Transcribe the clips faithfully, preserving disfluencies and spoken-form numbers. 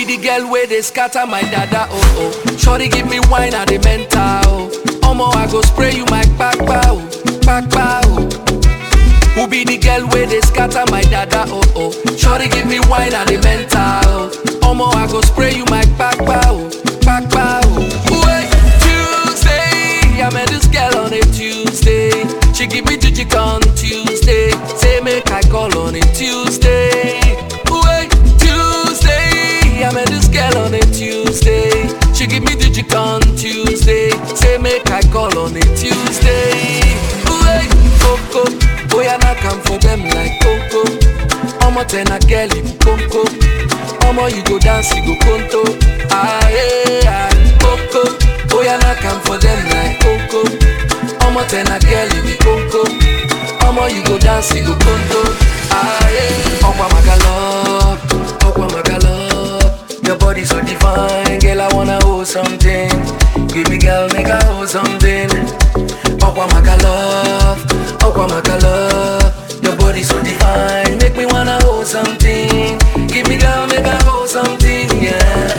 the girl where they scatter my dada, oh oh. Shorty give me wine and the mental, oh. Omo, I go spray you my kpakpa, oh, kpakpa, oh. Who be the girl where they scatter my dada, oh oh. Shorty give me wine and the mental, oh. Omo, I go spray you my kpakpa, oh, kpakpa, oh. Wait, Tuesday, I met this girl on a Tuesday. She give me jujik on Tuesday. Say make I call on a Tuesday. Wait, Tuesday, I met this girl on a Tuesday. She give me jujik on Tuesday. Say make I call on a Tuesday. Wait, Coco, boy I not come for them like Coco. Omo ten a girl you Coco. Omo you go dance you go conto. Ah yeah, Coco, boy I not come for them like Coco. Omo ten a girl you be Coco. Omo you go dance you go conto. Ah yeah, Okwa Magalop, Okwa Magalop. Your body so divine, girl I wanna hold something. Give me girl make I hold something. Okwa Magalop, Okwa Magalop. Your body so divine, make me wanna hold something. Give me girl make I hold something, yeah.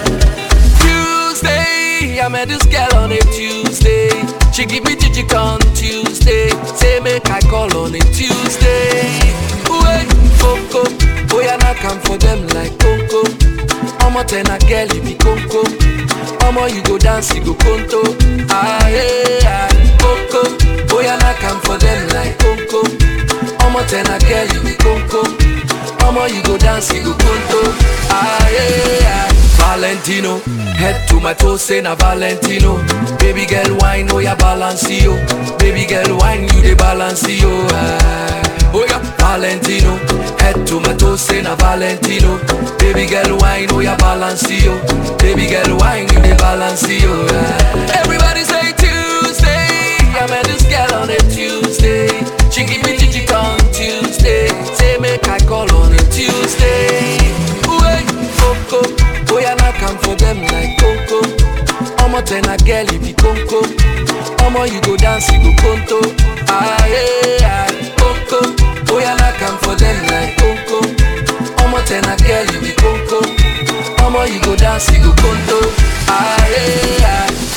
Tuesday, I met this girl on a Tuesday. She give me jujik on Tuesday. Say make I call on a Tuesday. Wait, Coco, boy I not come for them like Coco. Omo ten a girl you be Coco. Omo you go dance you go conto. Ah yeah, Coco, boy I not come for them like Coco. Omo ten a girl you be Coco. Omo you go dance you go conto. Ah yeah, Valentino, head to my toes say na Valentino. Baby girl wine oh ya balance yo. Baby girl wine you the balance yo. Ah, oh ya Valentino, head to my toes say na Valentino. Baby girl wine oh ya balance yo. Baby girl wine you the balance yo. Ah. Everybody say Tuesday, I met this girl on a Tuesday. She give me jujik on Tuesday. Say make I call on a Tuesday. Wait, Coco, boy I not come for them like Coco. Omo ten a girl you be Coco. Omo you go dance you go conto. Ah yeah, Coco, boy I not come for them like Coco. Omo ten a girl you be Coco. Omo you go dance you go conto. Ah yeah.